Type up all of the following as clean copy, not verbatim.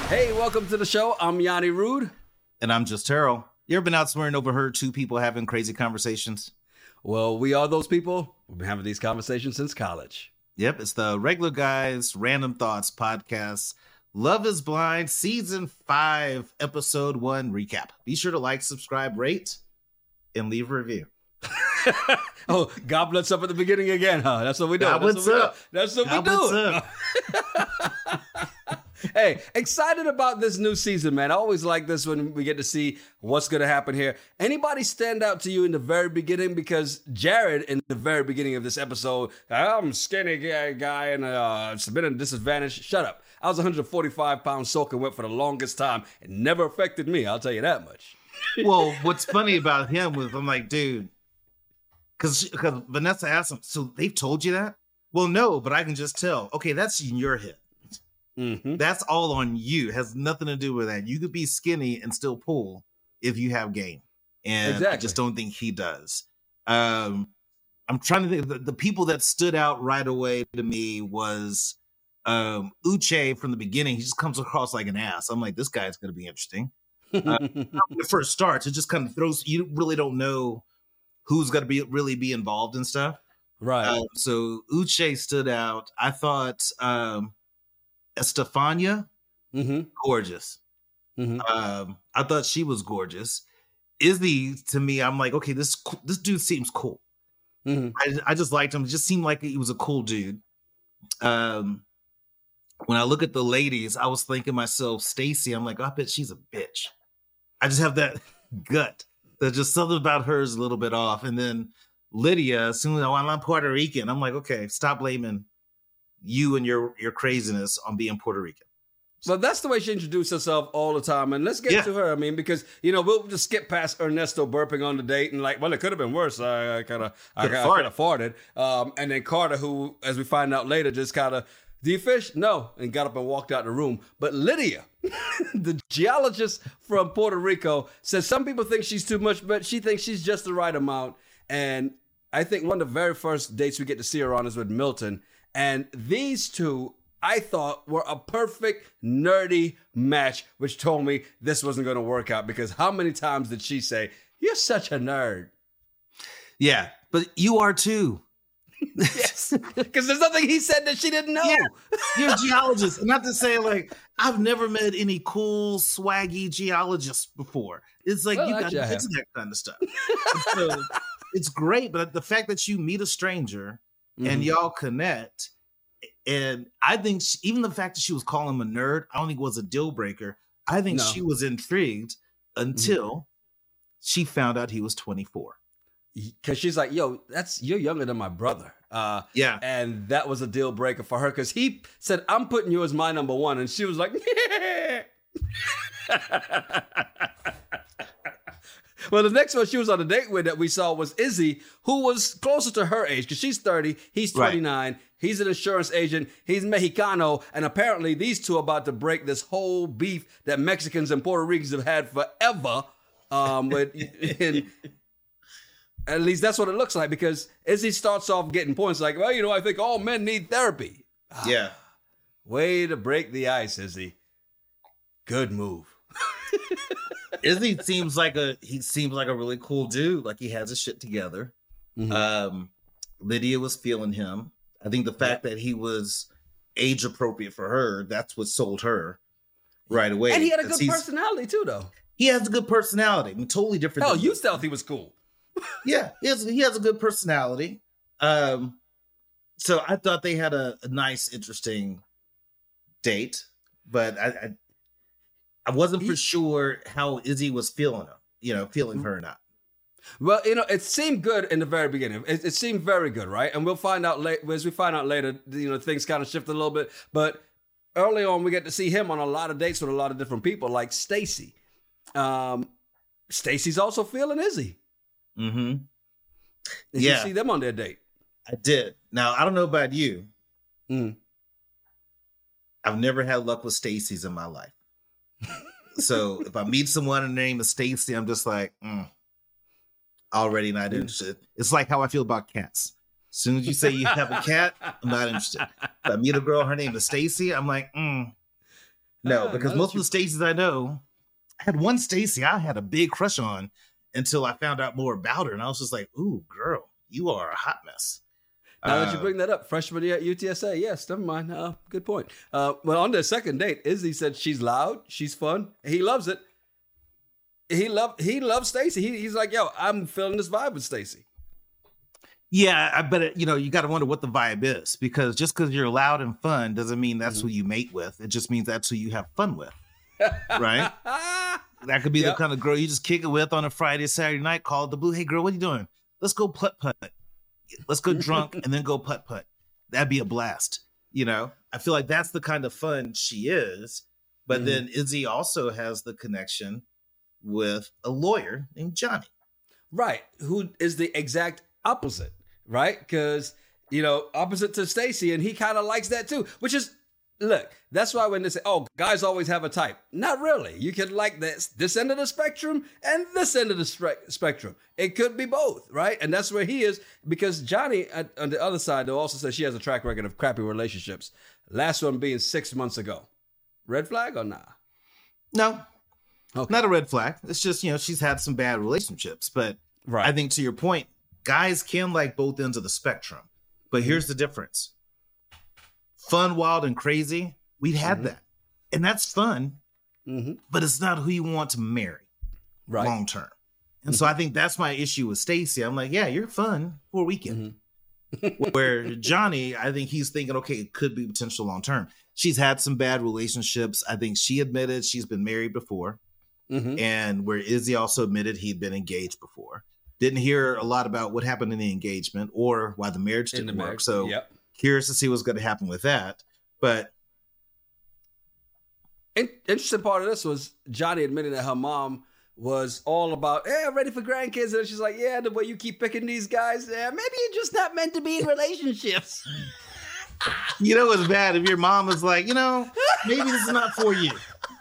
Hey, welcome to the show. I'm Yanni Rude. And I'm just Terrell. You ever been out somewhere and overheard two people having crazy conversations? Well, we are those people. We've been having these conversations since college. Yep, it's the Regular Guys Random Thoughts podcast. Love is Blind, Season 5, Episode 1 recap. Be sure to like, subscribe, rate, and leave a review. Oh, goblets up at the beginning again, huh? That's what we do. That's what we do. Hey, excited about this new season, man. I always like this when we get to see what's going to happen here. Anybody stand out to you in the very beginning? Because Jared, in the very beginning of this episode, I'm a skinny guy and it's been a disadvantage. Shut up. I was 145 pounds soaking wet for the longest time. It never affected me, I'll tell you that much. Well, what's funny about him was I'm like, dude, because Vanessa asked him, so they've told you that? Well, no, but I can just tell. Okay, that's in your head. Mm-hmm. That's all on you. It has nothing to do with that. You could be skinny and still pull if you have game. And exactly. I just don't think he does. I'm trying to think. The people that stood out right away to me was Uche from the beginning. He just comes across like an ass. I'm like, this guy's going to be interesting. When it first starts, it just kind of throws, you really don't know who's going to really be involved in stuff. Right. So Uche stood out. I thought Estefania, gorgeous. Mm-hmm. I thought she was gorgeous. Izzy, to me, I'm like, okay, this dude seems cool. Mm-hmm. I just liked him. It just seemed like he was a cool dude. When I look at the ladies, I was thinking myself, Stacy, I'm like, I bet she's a bitch. I just have that gut. There's just something about her is a little bit off. And then Lydia, as soon as I'm Puerto Rican, I'm like, okay, stop blaming you and your craziness on being Puerto Rican. Well, that's the way she introduced herself all the time. And let's get to her. I mean, because, we'll just skip past Ernesto burping on the date and like, well, it could have been worse. I kind of farted. And then Carter, who, as we find out later, just kind of, do you fish? No. And got up and walked out the room. But Lydia, the geologist from Puerto Rico, says some people think she's too much, but she thinks she's just the right amount. And I think one of the very first dates we get to see her on is with Milton. And these two, I thought, were a perfect nerdy match, which told me this wasn't going to work out because how many times did she say, you're such a nerd? Yeah, but you are too. Yes, because there's nothing he said that she didn't know. Yeah. You're a geologist. Not to say like, I've never met any cool, swaggy geologists before. It's like, you got to get to that kind of stuff. So, it's great, but the fact that you meet a stranger and y'all connect, and I think even the fact that she was calling him a nerd, I don't think was a deal breaker. I think she was intrigued until she found out he was 24. Because she's like, yo, you're younger than my brother. Yeah. And that was a deal breaker for her because he said, I'm putting you as my number one. And she was like, yeah. Well, the next one she was on a date with that we saw was Izzy, who was closer to her age because she's 30, he's 29. Right. He's an insurance agent. He's Mexicano. And apparently these two are about to break this whole beef that Mexicans and Puerto Ricans have had forever. At least that's what it looks like because Izzy starts off getting points like, well, I think all men need therapy. Yeah. Way to break the ice, Izzy. Good move. Izzy seems like a really cool dude. Like he has his shit together. Mm-hmm. Lydia was feeling him. I think the fact that he was age appropriate for her, that's what sold her right away. And he had a good personality too, though. He has a good personality. I mean, totally different. Hell, you felt he was cool. Yeah, he has a good personality. So I thought they had a nice, interesting date, but I wasn't for sure how Izzy was feeling her or not. Well, it seemed good in the very beginning. It seemed very good, right? And we'll find out as we find out later, things kind of shift a little bit. But early on, we get to see him on a lot of dates with a lot of different people, like Stacy. Stacy's also feeling Izzy. Mm-hmm. Did you see them on their date? I did. Now, I don't know about you. I've never had luck with Stacy's in my life. So if I meet someone and their name is Stacy, I'm just like, already not interested. It's like how I feel about cats. As soon as you say you have a cat, I'm not interested. If I meet a girl, her name is Stacy, I'm like, No, because most of the Stacy's I know, I had one Stacy I had a big crush on until I found out more about her. And I was just like, ooh, girl, you are a hot mess. Now that you bring that up, freshman year at UTSA, yes, never mind. Good point. Well, on their second date, Izzy said she's loud, she's fun, he loves it. He loves Stacy. He's like, yo, I'm feeling this vibe with Stacy. Yeah, I bet you got to wonder what the vibe is, because just because you're loud and fun doesn't mean that's who you mate with. It just means that's who you have fun with, right? That could be the kind of girl you just kick it with on a Friday, Saturday night, call it the blue. Hey, girl, what are you doing? Let's go putt-putt. Let's go drunk and then go putt-putt. That'd be a blast. I feel like that's the kind of fun she is. But then Izzy also has the connection with a lawyer named Johnny. Right. Who is the exact opposite, right? Because, opposite to Stacy, and he kind of likes that too, which is, look, that's why when they say, oh, guys always have a type. Not really. You can like this end of the spectrum and this end of the spectrum. It could be both, right? And that's where he is, because Johnny, on the other side, though, also says she has a track record of crappy relationships. Last one being 6 months ago. Red flag or nah? No. Okay. Not a red flag. It's just, she's had some bad relationships. But I think to your point, guys can like both ends of the spectrum. But here's the difference. Fun, wild, and crazy, we've had that. And that's fun, but it's not who you want to marry long term. And so I think that's my issue with Stacy. I'm like, yeah, you're fun for a weekend. Where Johnny, I think he's thinking, okay, it could be potential long term. She's had some bad relationships. I think she admitted she's been married before. And where Izzy also admitted he'd been engaged before. Didn't hear a lot about what happened in the engagement or why the marriage didn't work. So curious to see what's going to happen with that. But interesting part of this was Johnny admitting that her mom was all about, hey, I'm ready for grandkids. And she's like, yeah, the way you keep picking these guys, maybe you're just not meant to be in relationships. What's bad if your mom is like, maybe this is not for you.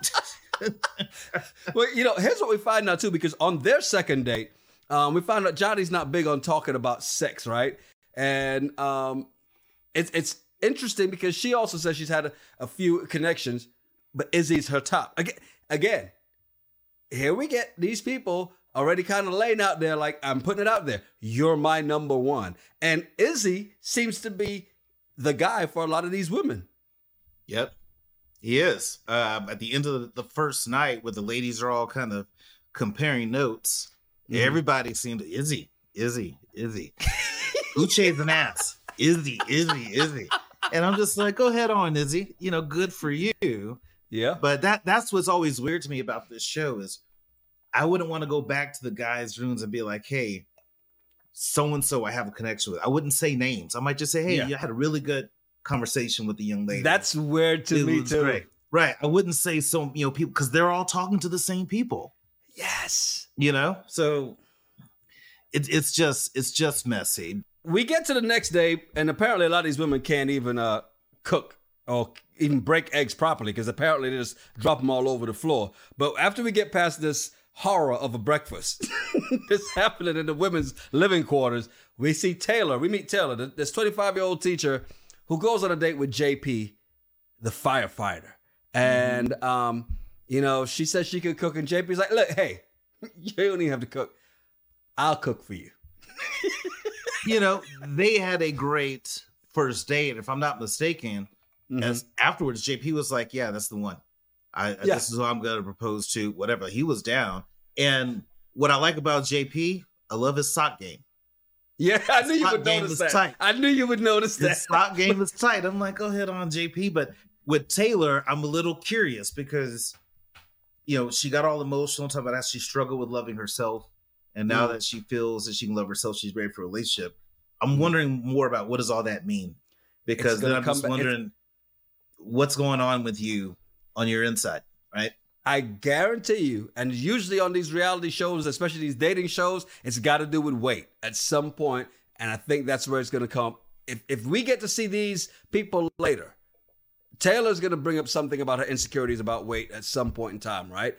Well, here's what we find out too, because on their second date, we found out Johnny's not big on talking about sex, right? And it's interesting because she also says she's had a few connections, but Izzy's her top. Again, here we get these people already kind of laying out there like, I'm putting it out there. You're my number one. And Izzy seems to be the guy for a lot of these women. Yep. He is. At the end of the first night, where the ladies are all kind of comparing notes, everybody seemed to, Izzy. Who chasing ass? Izzy. And I'm just like, go ahead on, Izzy. Good for you. Yeah. But that's what's always weird to me about this show is I wouldn't want to go back to the guys' rooms and be like, hey, so-and-so I have a connection with. I wouldn't say names. I might just say, hey, you had a really good conversation with the young lady. That's weird to me too. Great. Right. I wouldn't say people, because they're all talking to the same people. Yes. So it's just messy. We get to the next day, and apparently a lot of these women can't even cook or even break eggs properly, because apparently they just drop them all over the floor. But after we get past this horror of a breakfast that's happening in the women's living quarters, we meet Taylor, this 25-year-old teacher who goes on a date with JP, the firefighter. And, she says she could cook, and JP's like, look, hey, you don't even have to cook. I'll cook for you. They had a great first date, if I'm not mistaken. As afterwards, JP was like, yeah, that's the one. This is who I'm going to propose to, whatever. He was down. And what I like about JP, I love his sock game. Yeah, I knew you would notice that. Tight. I knew you would notice that. His sock game is tight. I'm like, go ahead on, JP. But with Taylor, I'm a little curious because, she got all emotional talking about how she struggled with loving herself. And now that she feels that she can love herself, she's ready for a relationship. I'm wondering more about what does all that mean? Because then I'm just wondering what's going on with you on your inside, right? I guarantee you, and usually on these reality shows, especially these dating shows, it's got to do with weight at some point, and I think that's where it's going to come. If we get to see these people later, Taylor's going to bring up something about her insecurities about weight at some point in time, right?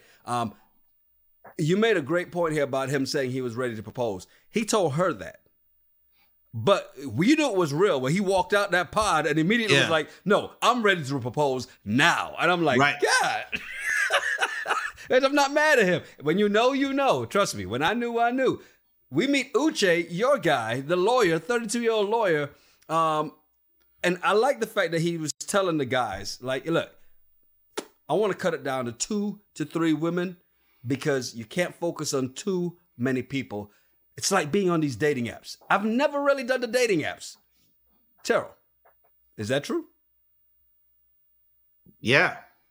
You made a great point here about him saying he was ready to propose. He told her that. But we knew it was real when he walked out that pod and immediately was like, no, I'm ready to propose now. And I'm like, God. And I'm not mad at him. When you know, you know. Trust me. When I knew, I knew. We meet Uche, your guy, the lawyer, 32-year-old lawyer. And I like the fact that he was telling the guys, like, look, I want to cut it down to 2 to 3 women because you can't focus on too many people. It's like being on these dating apps. I've never really done the dating apps. Terrell, is that true? Yeah.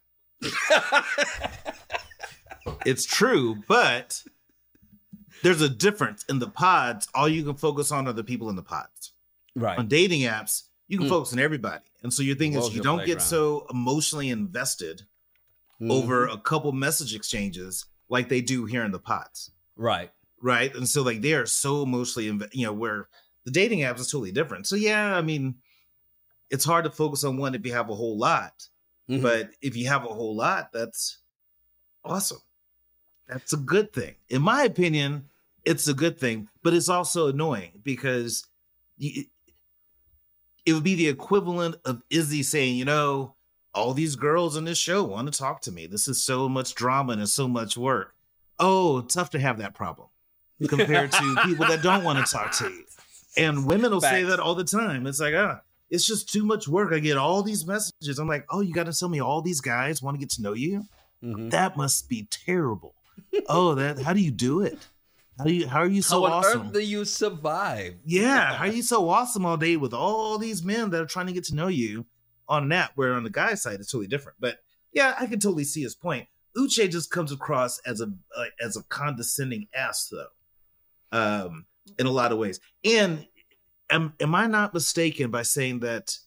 It's true, but there's a difference. In the pods, all you can focus on are the people in the pods. Right. On dating apps, you can focus on everybody. And so your thing is you don't get so emotionally invested over a couple message exchanges like they do here in the pods. Right. Right. And so like they are so emotionally, where the dating apps is totally different. So yeah, I mean, it's hard to focus on one if you have a whole lot. Mm-hmm. But if you have a whole lot, that's awesome. That's a good thing. In my opinion, it's a good thing, but it's also annoying because it would be the equivalent of Izzy saying, all these girls on this show want to talk to me. This is so much drama and it's so much work. Oh, tough to have that problem compared to people that don't want to talk to you. And women will say that all the time. It's like, it's just too much work. I get all these messages. I'm like, oh, you got to tell me all these guys want to get to know you? Mm-hmm. That must be terrible. How do you do it? How are you so awesome? How on earth do you survive? Yeah, how are you so awesome all day with all these men that are trying to get to know you on that, where on the guy's side it's totally different. But yeah, I can totally see his point. Uche just comes across as a condescending ass, though, in a lot of ways. And am I not mistaken by saying that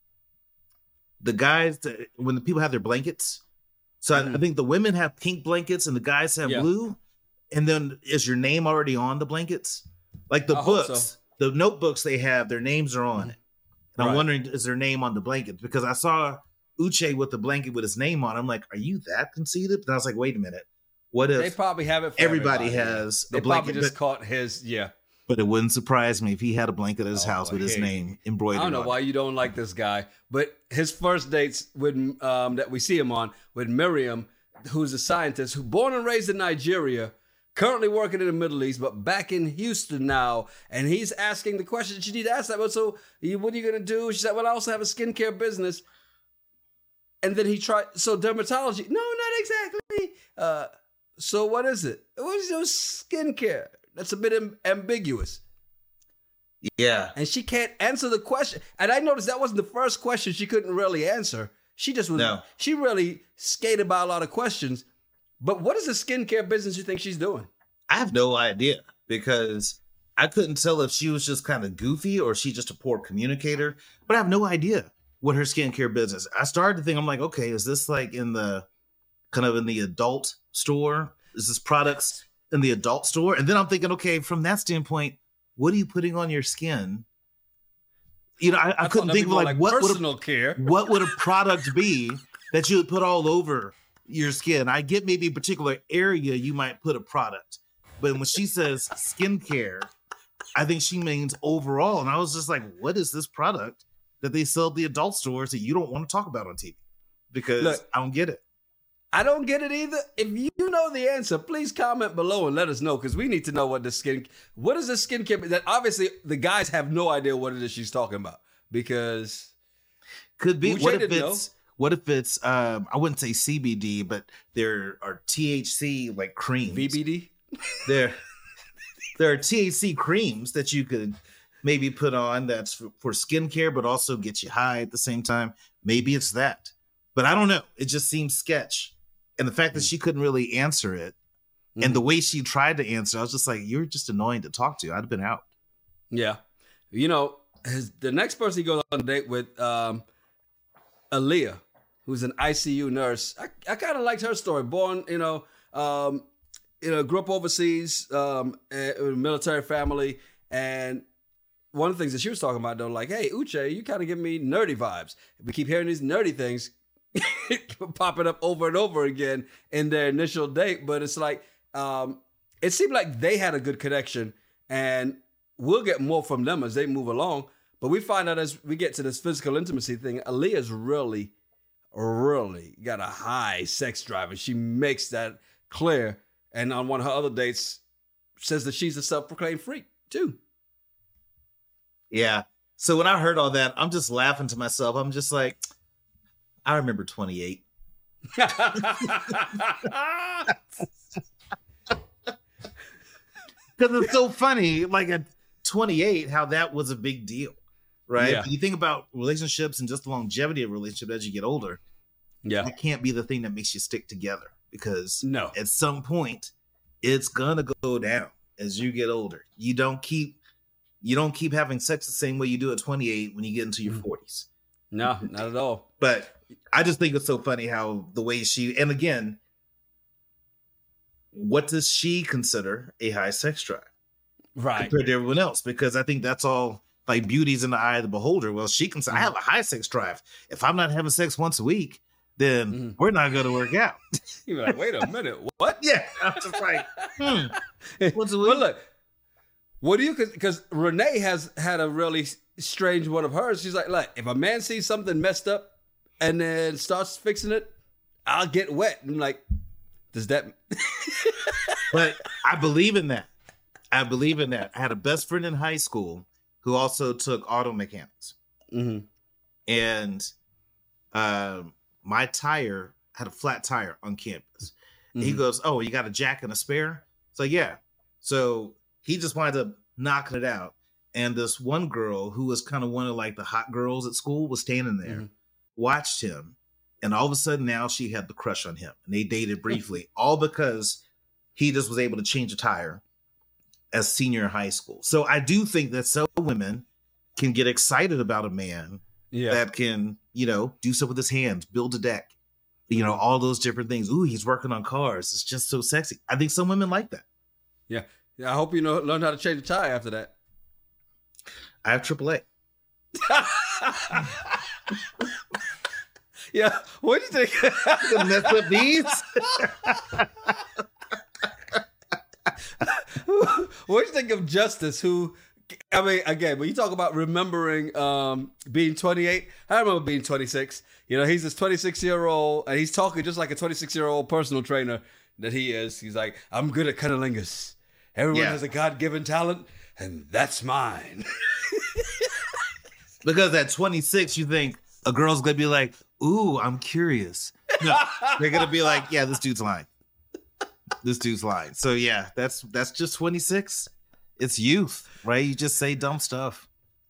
the guys, when the people have their blankets, so I think the women have pink blankets and the guys have blue, and then is your name already on the blankets? Like the books, the notebooks they have, their names are on it. And I'm wondering, is their name on the blankets? Because I saw Uche with the blanket with his name on. I'm like, are you that conceited? But I was like, wait a minute. What if they probably have it for everybody has a blanket? They probably just caught his, But it wouldn't surprise me if he had a blanket at his house with his name embroidered on it. I don't know why you don't like this guy, but his first dates with that we see him on with Miriam, who's a scientist who born and raised in Nigeria, currently working in the Middle East, but back in Houston now. And he's asking the question she need to ask that. But so what are you going to do? She said, well, I also have a skincare business. And then he tried, so dermatology. No, not exactly. So what is it? What is your skincare? That's a bit ambiguous. Yeah. And she can't answer the question. And I noticed that wasn't the first question she couldn't really answer. She just was, she really skated by a lot of questions. But what is the skincare business you think she's doing? I have no idea because I couldn't tell if she was just kind of goofy or she just a poor communicator. But I have no idea what her skincare business. I started to think, I'm like, okay, is this like in the adult store? Is this products in the adult store? And then I'm thinking, okay, from that standpoint, what are you putting on your skin? I couldn't think of like what would a product be that you would put all over your skin. I get maybe a particular area you might put a product, but when she says skincare, I think she means overall. And I was just like, what is this product that they sell at the adult stores that you don't want to talk about on TV? Because I don't get it. I don't get it either. If you know the answer, please comment below and let us know, because we need to know what is the skincare that obviously the guys have no idea what it is she's talking about, because could be what if it's I wouldn't say CBD, but there are THC like creams. VBD? There are THC creams that you could maybe put on that's for skincare, but also get you high at the same time. Maybe it's that. But I don't know. It just seems sketch. And the fact that she couldn't really answer it and the way she tried to answer, I was just like, you're just annoying to talk to. I'd have been out. Yeah. The next person he goes on a date with, Aaliyah, who's an ICU nurse. I kind of liked her story. Born, grew up overseas, in a military family. And one of the things that she was talking about, though, like, hey, Uche, you kind of give me nerdy vibes. We keep hearing these nerdy things popping up over and over again in their initial date. But it's like, it seemed like they had a good connection. And we'll get more from them as they move along. But we find out as we get to this physical intimacy thing, Aaliyah's really got a high sex drive, and she makes that clear. And on one of her other dates, says that she's a self-proclaimed freak too. Yeah. So when I heard all that, I'm just laughing to myself. I'm just like, I remember 28. Because it's so funny, like at 28, how that was a big deal, right? Yeah. You think about relationships and just the longevity of a relationship as you get older. Yeah, that can't be the thing that makes you stick together, because no, at some point it's gonna go down as you get older. You don't keep having sex the same way you do at 28 when you get into your 40s. No, not at all. But I just think it's so funny how the way she, and again, what does she consider a high sex drive? Right. Compared to everyone else, because I think that's all like beauty's in the eye of the beholder. Well, she can say, I have a high sex drive. If I'm not having sex once a week, then we're not going to work out. You're like, wait a minute, what? Yeah. I'm just like, once a week? But look, what do you, because Renee has had a really strange one of hers. She's like, if a man sees something messed up and then starts fixing it, I'll get wet. And I'm like, does that? But I believe in that. I had a best friend in high school who also took auto mechanics. Mm-hmm. And my tire had a flat tire on campus. Mm-hmm. He goes, oh, you got a jack and a spare? It's like, yeah. So he just wanted to knocking it out. And this one girl who was kind of one of like the hot girls at school was standing there, watched him. And all of a sudden now she had the crush on him. And they dated briefly, all because he just was able to change a tire as senior in high school. So I do think that some women can get excited about a man that can, do stuff with his hands, build a deck, all those different things. Ooh, he's working on cars. It's just so sexy. I think some women like that. Yeah. I hope you learn how to change a tire after that. I have AAA. Yeah. What do you think? The mess up these? What do you think of Justice, who, I mean, again, when you talk about remembering being 28, I remember being 26. He's this 26-year-old, and he's talking just like a 26-year-old personal trainer that he is. He's like, I'm good at cunnilingus. Everyone has a God-given talent, and that's mine. Because at 26, you think a girl's going to be like, ooh, I'm curious. No, they're going to be like, yeah, this dude's lying. This dude's lying. So yeah, that's just 26. It's youth, right? You just say dumb stuff.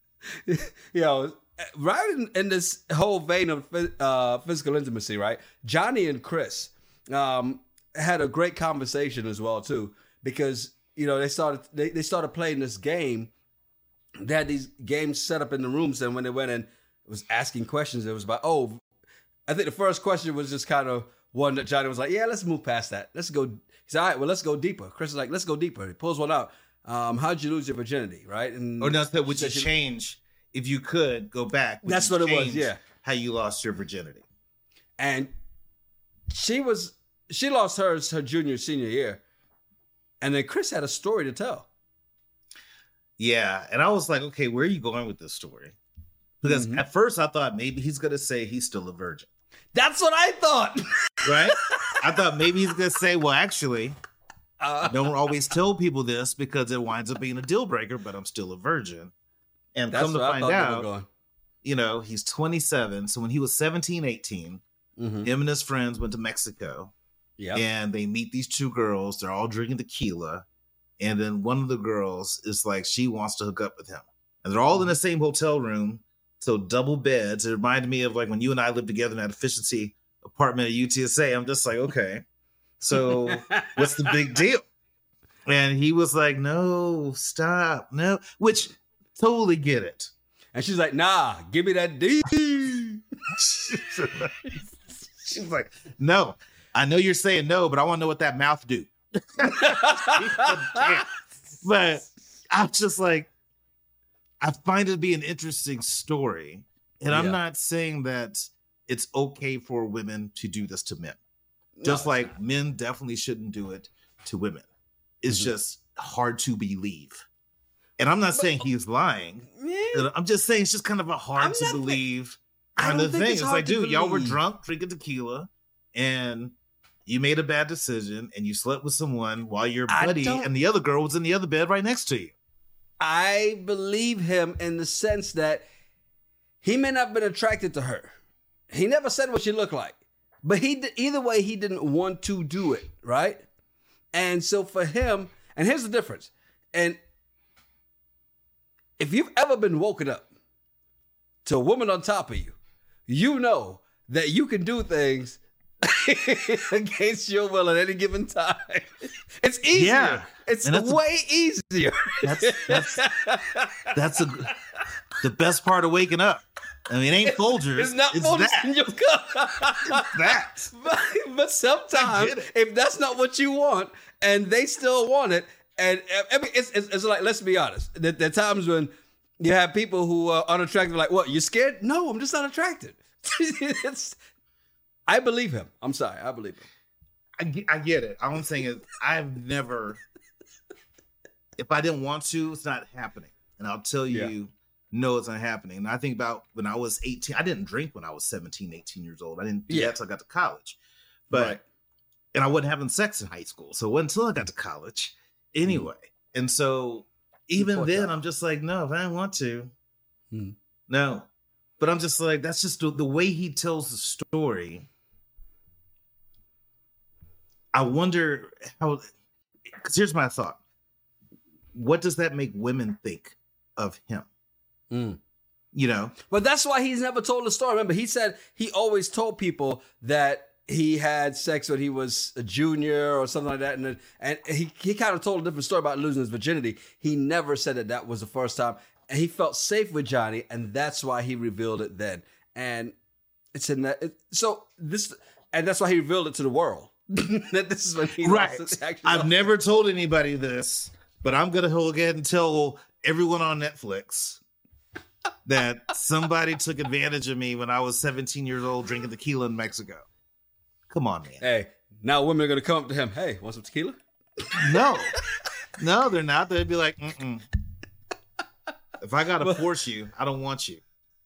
Right in this whole vein of physical intimacy, right? Johnny and Chris had a great conversation as well too, because they started playing this game. They had these games set up in the rooms, and when they went in, it was asking questions. It was about, I think the first question was just kind of one that Johnny was like, yeah, let's move past that. Let's go. He said, all right, well, let's go deeper. Chris is like, let's go deeper. He pulls one out. How'd you lose your virginity, right? And would you change, if you could go back? That's what it was, yeah. How you lost your virginity. And she lost hers her junior, senior year. And then Chris had a story to tell. Yeah. And I was like, okay, where are you going with this story? Because at first I thought maybe he's going to say he's still a virgin. That's what I thought. Right? I thought maybe he's going to say, well, actually, I don't always tell people this because it winds up being a deal breaker, but I'm still a virgin. And come to find out, he's 27. So when he was 17, 18, him and his friends went to Mexico. Yeah. And they meet these two girls. They're all drinking tequila. And then one of the girls is like, she wants to hook up with him. And they're all in the same hotel room. So double beds. It reminded me of like when you and I lived together in that efficiency apartment at UTSA. I'm just like, okay, so what's the big deal? And he was like, no, stop, no, which totally get it. And she's like, nah, give me that D. She's like, no, I know you're saying no, but I want to know what that mouth do. But I'm just like, I find it to be an interesting story. And I'm not saying that it's okay for women to do this to men. Just like men definitely shouldn't do it to women. It's just hard to believe. And I'm not saying he's lying. I'm just saying it's just kind of a hard to believe kind of thing. It's like, dude, y'all were drunk drinking tequila and you made a bad decision and you slept with someone while your buddy and the other girl was in the other bed right next to you. I believe him in the sense that he may not have been attracted to her. He never said what she looked like. But either way, he didn't want to do it, right? And so for him, and here's the difference. And if you've ever been woken up to a woman on top of you, you know that you can do things against your will at any given time. It's easier. Yeah. It's way easier. That's the best part of waking up. I mean, it ain't Folgers. It's not Folgers in your cup. It's that. But sometimes, if that's not what you want, and they still want it, and I mean, it's like, let's be honest. There are times when you have people who are unattractive, like, what, you scared? No, I'm just not attracted. I believe him. I'm sorry. I believe him. I get it. All I'm saying is I've never, if I didn't want to, it's not happening. And I'll tell you, no, it's not happening. And I think about when I was 18, I didn't drink when I was 17, 18 years old. I didn't do that until I got to college. But, and I wasn't having sex in high school. So it wasn't until I got to college anyway. And so even then, I'm just like, no, if I didn't want to, no. But I'm just like, that's just the way he tells the story. I wonder how, because here's my thought. What does that make women think of him? You know? But that's why he's never told the story. Remember, he said he always told people that he had sex when he was a junior or something like that. And he kind of told a different story about losing his virginity. He never said that was the first time. And he felt safe with Johnny, and that's why he revealed it then. And it's in that. And that's why he revealed it to the world. That this is when he lost it. I've never told anybody this, but I'm gonna go ahead and tell everyone on Netflix that somebody took advantage of me when I was 17 years old drinking tequila in Mexico. Come on, man. Hey, now women are gonna come up to him. Hey, want some tequila? No, they're not. They'd be like, mm-mm. If I gotta force you, I don't want you.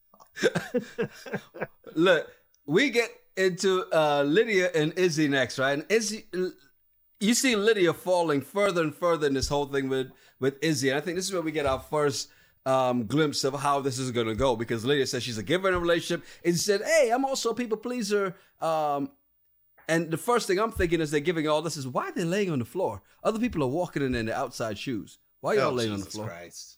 Look, we get into Lydia and Izzy next, right? And Izzy, you see Lydia falling further and further in this whole thing with Izzy. And I think this is where we get our first glimpse of how this is going to go, because Lydia says she's a giver in a relationship. Izzy said, hey, I'm also a people pleaser. And the first thing I'm thinking as they're giving all this is, why are they laying on the floor? Other people are walking in their outside shoes. Why are y'all laying on the floor? Christ.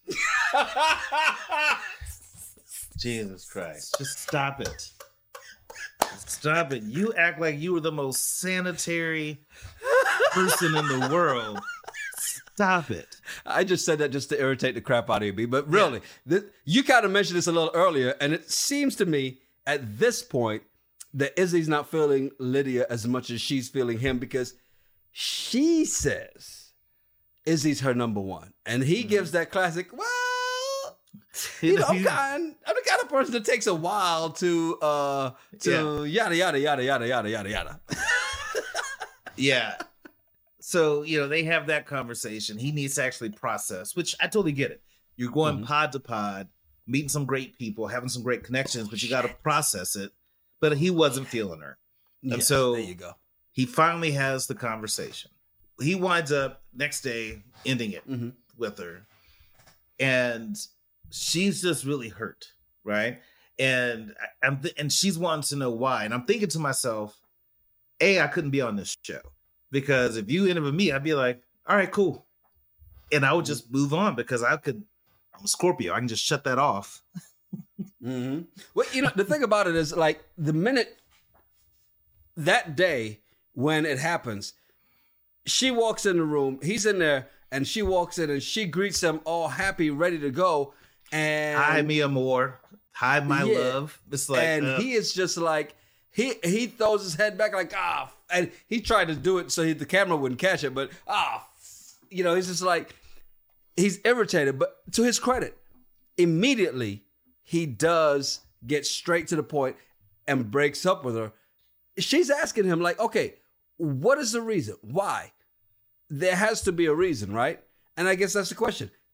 Jesus Christ. Just stop it. Stop it. You act like you were the most sanitary person in the world. Stop it. I just said that just to irritate the crap out of you, but really, you kind of mentioned this a little earlier, and it seems to me at this point that Izzy's not feeling Lydia as much as she's feeling him, because she says Izzy's her number one. And he gives that classic, well, I'm the kind of person that takes a while to yada, yada, yada, yada, yada, yada, yada. Yeah. So, they have that conversation. He needs to actually process, which I totally get it. You're going pod to pod, meeting some great people, having some great connections, but you got to process it. But he wasn't feeling her. And so there you go. He finally has the conversation. He winds up next day ending it with her. And she's just really hurt, right? And and she's wanting to know why. And I'm thinking to myself, I couldn't be on this show. Because if you ended with me, I'd be like, all right, cool. And I would just move on, because I'm a Scorpio. I can just shut that off. Well, the thing about it is, like, the minute that day when it happens, she walks in the room, he's in there, and she walks in and she greets him all happy, ready to go. And hi, mi amor. Hi, my love. It's like, and he is just like, he throws his head back like, and he tried to do it so the camera wouldn't catch it, but he's just like, he's irritated. But to his credit, immediately he does get straight to the point and breaks up with her. She's asking him, like, okay, what is the reason? Why? There has to be a reason, right? And I guess that's the question.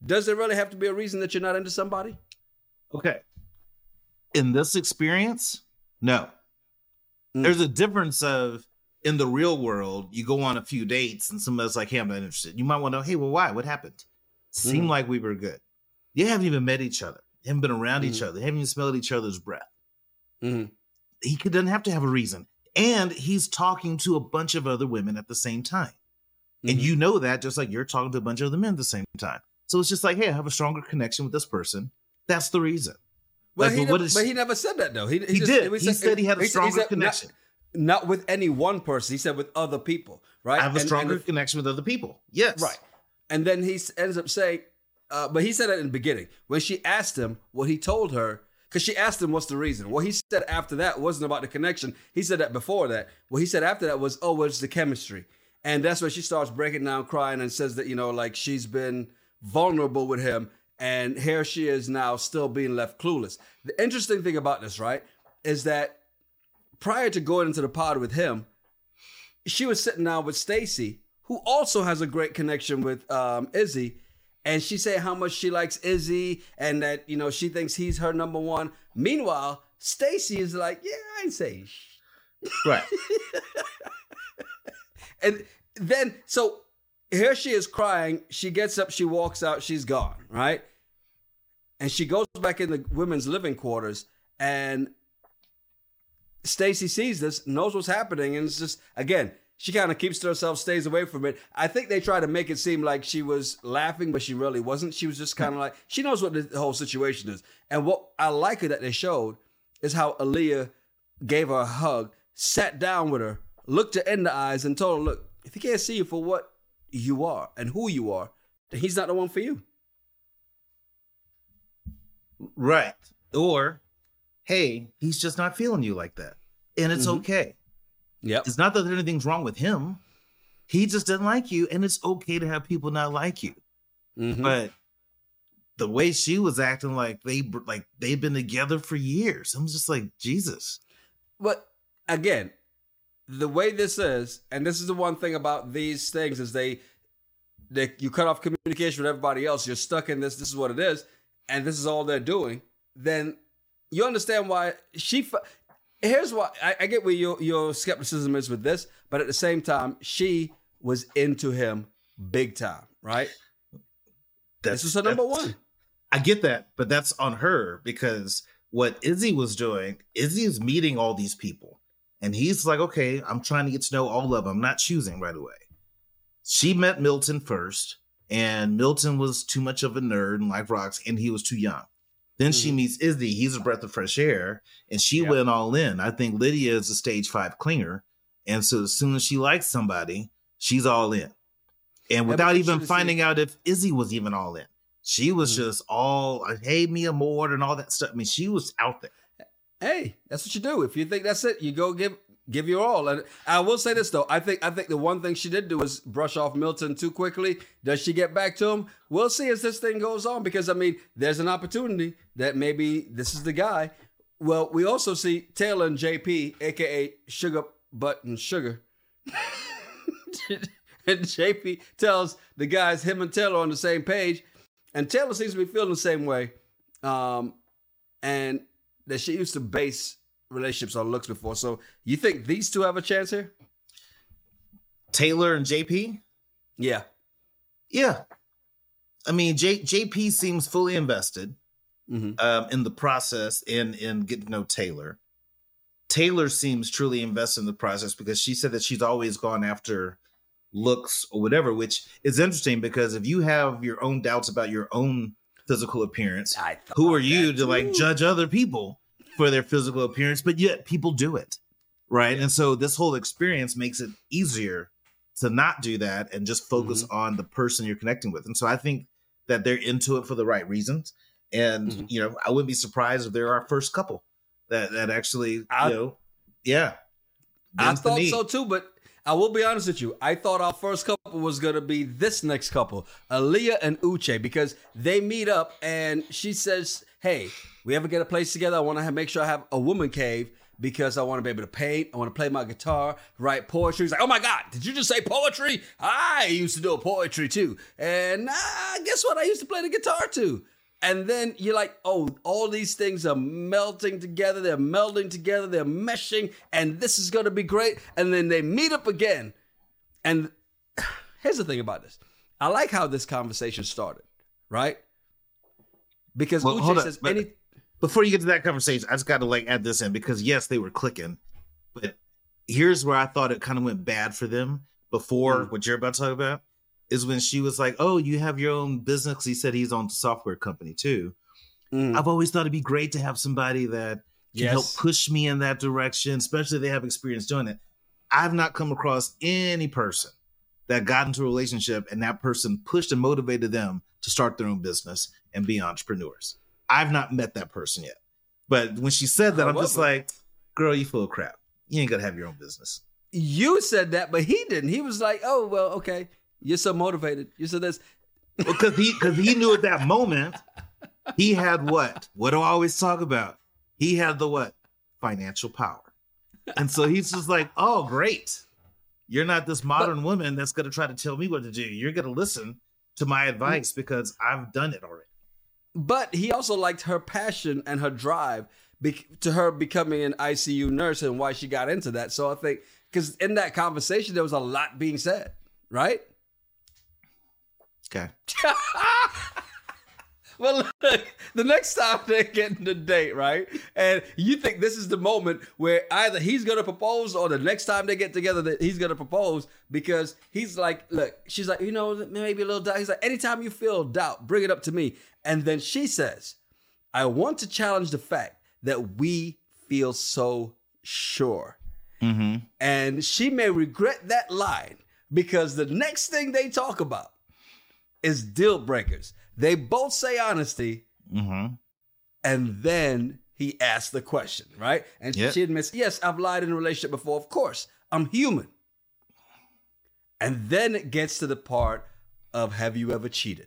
does there really have to be a reason that you're not into somebody? Okay. In this experience, no. There's a difference of, in the real world, you go on a few dates and somebody's like, hey, I'm not interested. You might want to know, hey, well, why? What happened? Seemed like we were good. You haven't even met each other. You haven't been around each other. You haven't even smelled each other's breath. He doesn't have to have a reason. And he's talking to a bunch of other women at the same time. And you know that just like you're talking to a bunch of other men at the same time. So it's just like, hey, I have a stronger connection with this person. That's the reason. Well, but he never said that, though. He did. He said he had a stronger connection. Not with any one person. He said with other people, right? I have a stronger connection with other people. Yes. Right. And then he ends up saying, but he said that in the beginning. When she asked him what he told her, because she asked him what's the reason. What he said after that wasn't about the connection. He said that before that. What he said after that was, oh, well, it's the chemistry. And that's when she starts breaking down, crying, and says that, like she's been vulnerable with him. And here she is now still being left clueless. The interesting thing about this, right, is that prior to going into the pod with him, she was sitting down with Stacy, who also has a great connection with Izzy. And she said how much she likes Izzy and that, she thinks he's her number one. Meanwhile, Stacy is like, yeah, I ain't saying shit. Right. And then, so here she is crying. She gets up, she walks out, she's gone, right? And she goes back in the women's living quarters, and Stacy sees this, knows what's happening, and it's just, again, she kind of keeps to herself, stays away from it. I think they try to make it seem like she was laughing, but she really wasn't. She was just kind of like, she knows what the whole situation is. And what I like that they showed is how Aaliyah gave her a hug, sat down with her, looked her in the eyes, and told her, look, if he can't see you for what you are and who you are, then he's not the one for you. Right. Or, hey, he's just not feeling you like that. And it's okay. Yep. It's not that anything's wrong with him. He just doesn't like you, and it's okay to have people not like you. But the way she was acting like they've been together for years, I'm just like, Jesus. But again, the way this is, and this is the one thing about these things, is you cut off communication with everybody else. You're stuck in this. This is what it is, and this is all they're doing. Then you understand why here's why I get where your skepticism is with this, but at the same time, she was into him big time, right? This was her number one. I get that, but that's on her, because what Izzy was doing, Izzy is meeting all these people, and he's like, okay, I'm trying to get to know all of them. I'm not choosing right away. She met Milton first, and Milton was too much of a nerd and like rocks, and he was too young. Then she meets Izzy. He's a breath of fresh air, and she went all in. I think Lydia is a stage 5 clinger, and so as soon as she likes somebody, she's all in. And without even finding out if Izzy was even all in, she was just all, hey, Mia Moore and all that stuff. I mean, she was out there. Hey, that's what you do. If you think that's it, you go give your all. And I will say this though, I think the one thing she did do was brush off Milton too quickly. Does she get back to him? We'll see as this thing goes on, because I mean, there's an opportunity that maybe this is the guy. Well, we also see Taylor and JP, aka Sugar Butt and Sugar. And JP tells the guys him and Taylor are on the same page, and Taylor seems to be feeling the same way, and that she used to base relationships on looks before. So you think these two have a chance here? Taylor and JP? Yeah. I mean, JP seems fully invested in the process and in getting to know Taylor. Taylor seems truly invested in the process, because she said that she's always gone after looks or whatever, which is interesting, because if you have your own doubts about your own physical appearance, who are you to like judge other people for their physical appearance? But yet people do it, right? And so this whole experience makes it easier to not do that and just focus on the person you're connecting with. And so I think that they're into it for the right reasons. And, I wouldn't be surprised if they're our first couple that actually, I thought so too, but I will be honest with you. I thought our first couple was going to be this next couple, Aaliyah and Uche, because they meet up and she says, hey, we ever get a place together? I want to make sure I have a woman cave. because I want to be able to paint. I want to play my guitar, write poetry. He's like, oh my God, did you just say poetry? I used to do poetry too. And guess what? I used to play the guitar too. And then you're like, oh, all these things are melting together. They're melding together. They're meshing. And this is going to be great. And then they meet up again. And here's the thing about this. I like how this conversation started, right? Because Uche says before you get to that conversation, I just got to add this in because yes, they were clicking, but here's where I thought it kind of went bad for them before what you're about to talk about is when she was like, oh, you have your own business. He said he's on a software company too. I've always thought it'd be great to have somebody that can help push me in that direction, especially if they have experience doing it. I've not come across any person that got into a relationship and that person pushed and motivated them to start their own business and be entrepreneurs. I've not met that person yet. But when she said that, I'm just like, girl, you full of crap. You ain't gonna have your own business. You said that, but he didn't. He was like, oh, well, okay. You're so motivated. You said this. Because he knew at that moment, he had what? What do I always talk about? He had the what? Financial power. And so he's just like, oh, great. You're not this modern woman that's going to try to tell me what to do. You're going to listen to my advice because I've done it already. But he also liked her passion and her drive to her becoming an ICU nurse and why she got into that. So I think, because in that conversation, there was a lot being said, right? Okay. Well, look, the next time they're getting the date, right? And you think this is the moment where either he's going to propose or the next time they get together that he's going to propose because he's like, look, she's like, maybe a little doubt. He's like, anytime you feel doubt, bring it up to me. And then she says, I want to challenge the fact that we feel so sure. Mm-hmm. And she may regret that line because the next thing they talk about is deal breakers. They both say honesty, and then he asks the question, right? And she admits, yes, I've lied in a relationship before. Of course, I'm human. And then it gets to the part of, have you ever cheated?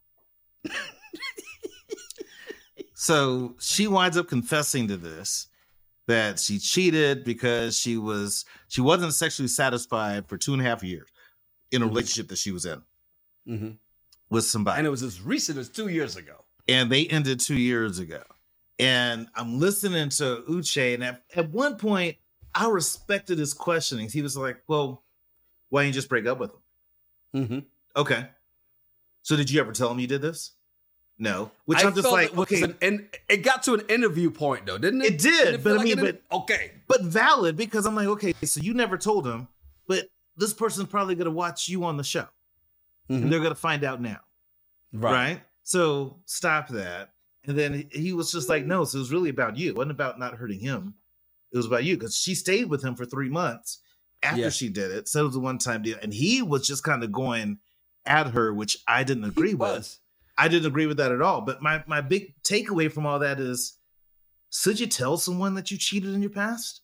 So she winds up confessing to this, that she cheated because she wasn't sexually satisfied for 2.5 years in a relationship that she was in. Mm-hmm. With somebody. And it was as recent as 2 years ago. And they ended 2 years ago. And I'm listening to Uche, and at one point, I respected his questioning. He was like, well, why didn't you just break up with him? Mm-hmm. Okay. So did you ever tell him you did this? No. Which I'm just like, okay. It got to an interview point, though, didn't it? It did. But I mean, okay. But valid, because I'm like, okay, so you never told him, but this person's probably going to watch you on the show. And they're going to find out now. Right? So stop that. And then he was just like, no, so it was really about you. It wasn't about not hurting him. It was about you. Because she stayed with him for 3 months after she did it. So it was a one-time deal. And he was just kind of going at her, which I didn't agree with. I didn't agree with that at all. But my big takeaway from all that is, should you tell someone that you cheated in your past?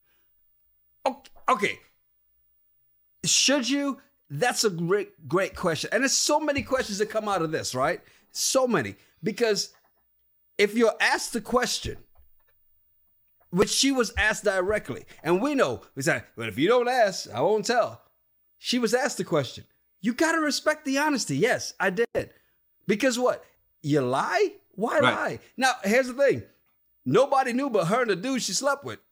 Okay. Should you? That's a great question. And there's so many questions that come out of this, right? So many. Because if you're asked the question, which she was asked directly, and we know, we said, well, if you don't ask, I won't tell. She was asked the question. You got to respect the honesty. Yes, I did. Because what? You lie? Why lie? Now, here's the thing. Nobody knew but her and the dude she slept with.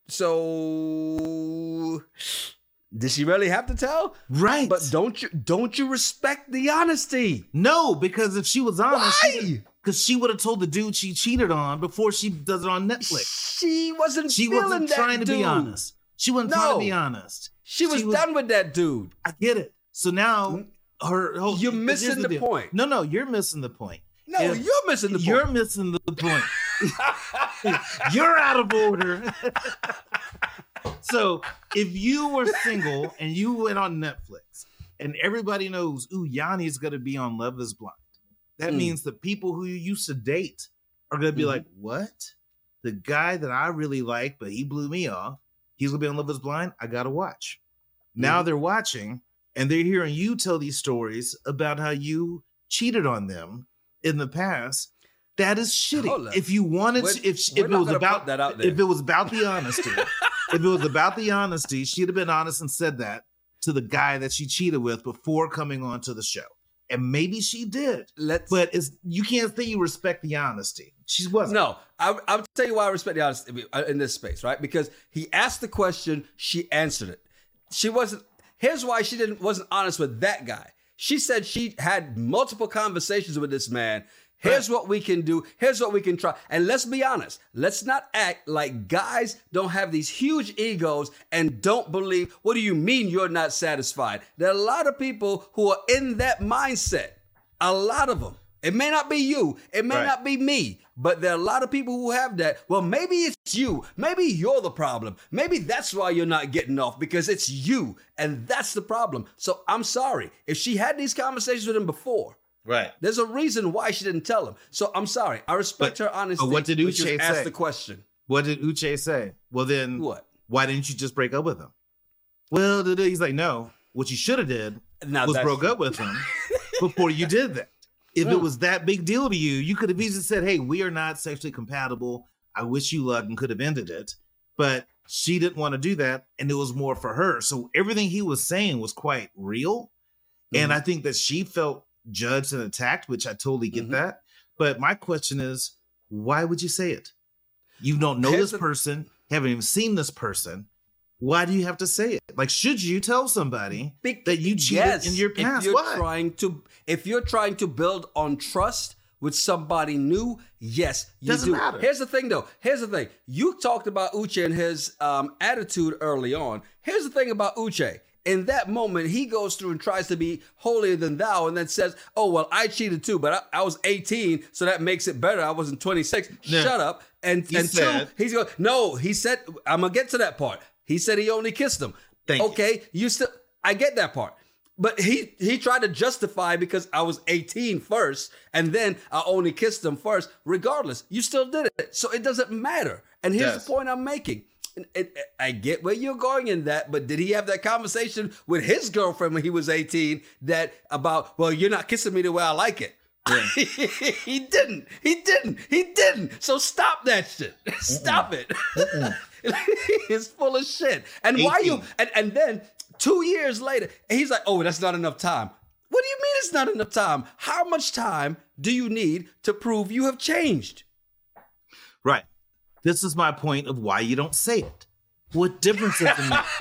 So did she really have to tell? Right. But don't you respect the honesty? No, because if she was honest, because she would have told the dude she cheated on before she does it on Netflix. She wasn't trying to be honest. She wasn't trying to be honest. She was done with that dude. I get it. So now you're missing the point. No, you're missing the point. No, you're missing the point. You're missing the point. You're out of order. So if you were single and you went on Netflix and everybody knows, Yanni's going to be on Love is Blind, that means the people who you used to date are going to be like, what? The guy that I really like, but he blew me off, he's going to be on Love is Blind? I got to watch. Now they're watching and they're hearing you tell these stories about how you cheated on them in the past. That is shitty. If you wanted to, if it was about that out there. If it was about the honesty, if it was about the honesty, she'd have been honest and said that to the guy that she cheated with before coming on to the show. And maybe she did. But you can't say you respect the honesty. She wasn't. No, I'll tell you why I respect the honesty in this space, right? Because he asked the question, she answered it. She wasn't. Here's why she wasn't honest with that guy. She said she had multiple conversations with this man. Here's what we can do. Here's what we can try. And let's be honest. Let's not act like guys don't have these huge egos and don't believe. What do you mean you're not satisfied? There are a lot of people who are in that mindset. A lot of them. It may not be you. It may not be me. But there are a lot of people who have that. Well, maybe it's you. Maybe you're the problem. Maybe that's why you're not getting off, because it's you. And that's the problem. So I'm sorry. If she had these conversations with him before, right, there's a reason why she didn't tell him. So I'm sorry. I respect her honesty. But what did Uche say? Ask the question. What did Uche say? Well, then what? Why didn't you just break up with him? Well, he's like, no. What you should have did was broke up with him before you did that. If it was that big deal to you, you could have easily said, hey, we are not sexually compatible. I wish you luck, and could have ended it. But she didn't want to do that, and it was more for her. So everything he was saying was quite real. Mm-hmm. And I think that she felt judged and attacked, which I totally get that. But my question is, why would you say it? You don't know this person, haven't even seen this person. Why do you have to say it? Like, should you tell somebody that you cheated in your past? If you're trying to build on trust with somebody new, yes, you Doesn't do. Matter. Here's the thing, though. You talked about Uche and his attitude early on. Here's the thing about Uche. In that moment, he goes through and tries to be holier than thou and then says, oh, well, I cheated too, but I was 18, so that makes it better. I wasn't 26. Yeah. Shut up. And he said, I'm going to get to that part. He said he only kissed him. I get that part. But he tried to justify because I was 18 first, and then I only kissed him first. Regardless, you still did it. So it doesn't matter. And here's the point I'm making. I get where you're going in that, but did he have that conversation with his girlfriend when he was 18 about, well, you're not kissing me the way I like it? Yeah. He didn't. So stop that shit. Stop it. It's full of shit. And 18. Why you and then 2 years later, and he's like, oh, that's not enough time. What do you mean it's not enough time? How much time do you need to prove you have changed? Right. This is my point of why you don't say it. What difference does it make?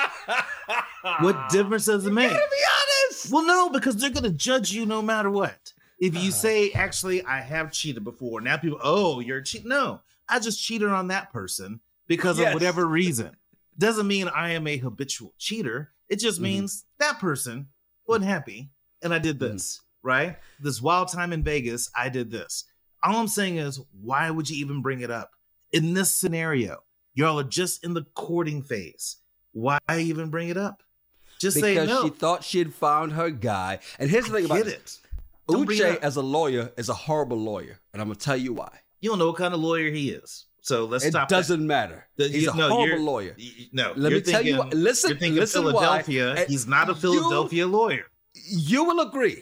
What difference does it make? You gotta be honest. Well, no, because they're gonna judge you no matter what. If you say, actually, I have cheated before, now people, oh, you're cheating. No, I just cheated on that person because of whatever reason. Doesn't mean I am a habitual cheater. It just means that person wasn't happy and I did this, right? This wild time in Vegas, I did this. All I'm saying is, why would you even bring it up? In this scenario, y'all are just in the courting phase. Why even bring it up? Just say no. Because she thought she had found her guy. And here's the thing about it. Uche, as a lawyer, is a horrible lawyer. And I'm going to tell you why. You don't know what kind of lawyer he is. So let's stop. It doesn't matter. He's a horrible lawyer. Let me tell you. Listen, you're thinking Philadelphia. Why. He's not a Philadelphia lawyer. You will agree.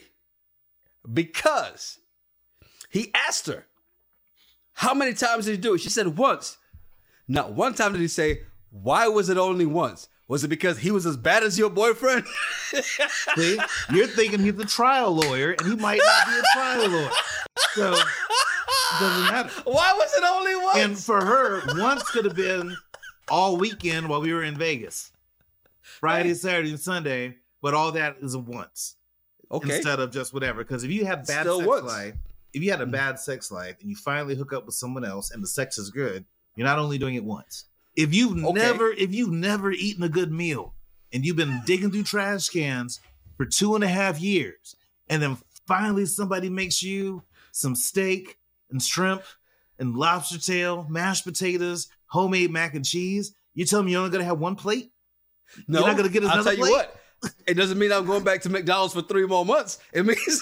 Because he asked her, how many times did he do it? She said once. Not one time did he say, why was it only once? Was it because he was as bad as your boyfriend? See, you're thinking he's a trial lawyer, and he might not be a trial lawyer. So it doesn't matter. Why was it only once? And for her, once could have been all weekend while we were in Vegas. Friday, Saturday, and Sunday, but all that is a once. Okay. Instead of just whatever. Because if you have bad sex life, if you had a bad sex life and you finally hook up with someone else and the sex is good, you're not only doing it once. If you've never eaten a good meal and you've been digging through trash cans for 2.5 years, and then finally somebody makes you some steak and shrimp and lobster tail, mashed potatoes, homemade mac and cheese, you tell me you're only gonna have one plate? No, you're not gonna get another plate? I'll tell you what. It doesn't mean I'm going back to McDonald's for 3 more months. It means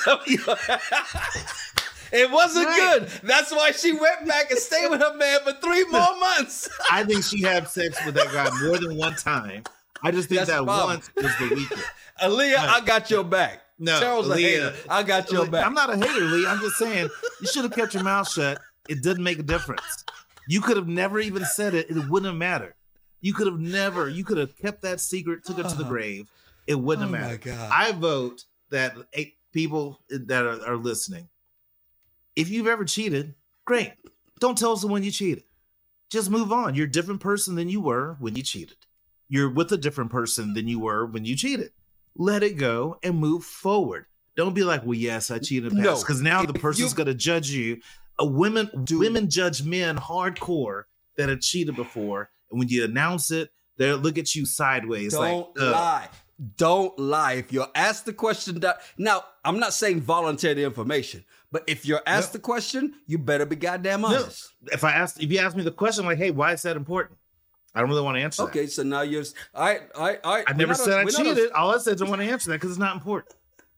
it wasn't good. That's why she went back and stayed with her man for 3 more months. I think she had sex with that guy more than one time. I just think once was the weekend. Aaliyah, I got your back. No, Terrell's a hater. I got your back. I'm not a hater, Lee. I'm just saying you should have kept your mouth shut. It didn't make a difference. You could have never even said it. It wouldn't have mattered. You could have kept that secret, took it to the grave. It wouldn't have mattered. My God. I vote that people that are listening, if you've ever cheated, great. Don't tell someone you cheated. Just move on. You're a different person than you were when you cheated. You're with a different person than you were when you cheated. Let it go and move forward. Don't be like, well, yes, I cheated in the past. Because now the person's going to judge you. Women judge men hardcore that have cheated before. And when you announce it, they'll look at you sideways. Don't lie. Don't lie. If you're asked the question, now, I'm not saying volunteer the information, but if you're asked the question, you better be goddamn honest. No. If you ask me the question, like, hey, why is that important? I don't really want to answer that. Okay, so now you're... I never said I cheated. All I said is I don't want to answer that because it's not important.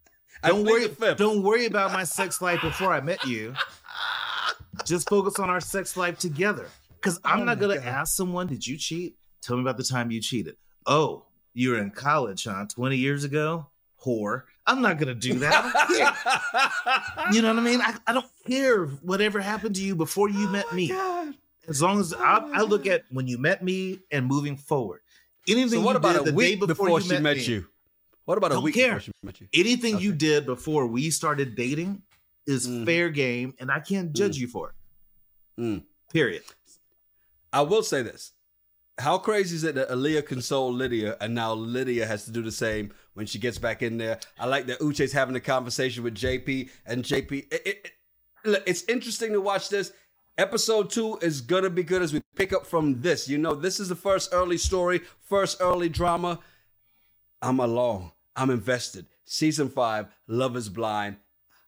Don't worry about my sex life before I met you. Just focus on our sex life together. Because I'm not going to ask someone, did you cheat? Tell me about the time you cheated. Oh, you were in college, huh? 20 years ago? Whore. I'm not going to do that. I don't care. You know what I mean? I don't care whatever happened to you before you met me. As long as I look at when you met me and moving forward. Anything so what you about did a the week day before she met you? What about a week before she met you? Anything you did before we started dating is fair game, and I can't judge you for it. Period. I will say this. How crazy is it that Aaliyah consoled Lydia, and now Lydia has to do the same when she gets back in there? I like that Uche's having a conversation with JP, and JP... It's interesting to watch this. Episode 2 is going to be good as we pick up from this. You know, this is the first early story, first early drama. I'm along. I'm invested. Season 5, Love is Blind.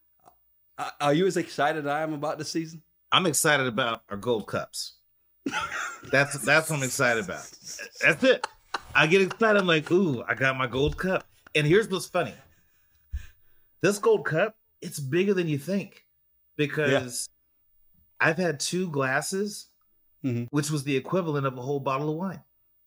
Are you as excited as I am about the season? I'm excited about our gold cups. That's what I'm excited about. That's it. I get excited. I'm like, ooh, I got my gold cup. And here's what's funny. This gold cup, it's bigger than you think. Because I've had 2 glasses, which was the equivalent of a whole bottle of wine.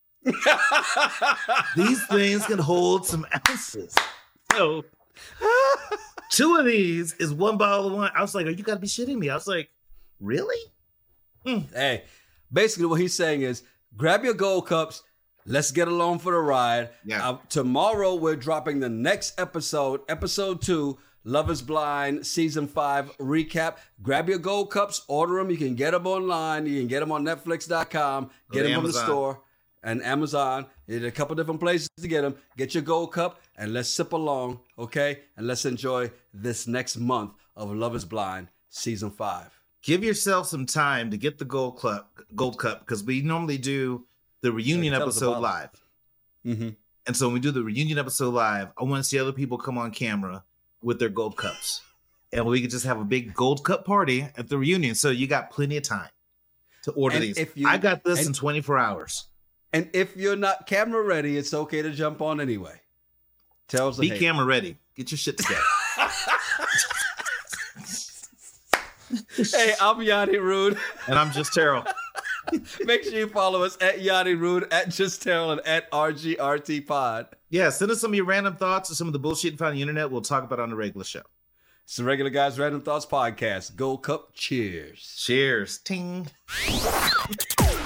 These things can hold some ounces. So 2 of these is 1 bottle of wine. I was like, you got to be shitting me. I was like, really? Hey, basically what he's saying is grab your gold cups. Let's get along for the ride. Yeah. Tomorrow we're dropping the next episode, episode 2, Love is Blind, season 5 recap. Grab your gold cups, order them. You can get them online. You can get them on Netflix.com. Get them from the store and Amazon. There's a couple different places to get them. Get your gold cup and let's sip along, okay? And let's enjoy this next month of Love is Blind, season 5. Give yourself some time to get the gold cup, because we normally do the reunion episode live. And so when we do the reunion episode live, I want to see other people come on camera with their gold cups. And we could just have a big gold cup party at the reunion. So you got plenty of time to order these. I got this in 24 hours. And if you're not camera ready, it's okay to jump on anyway. Be camera ready. Get your shit together. Hey, I'm Yanni Rude. And I'm Just Terrell. Make sure you follow us at Yanni Rude, at Just Terrell, and at RGRT Pod. Yeah, send us some of your random thoughts or some of the bullshit you find on the internet. We'll talk about it on the regular show. It's the Regular Guys Random Thoughts Podcast. Gold Cup, cheers. Cheers. Ting.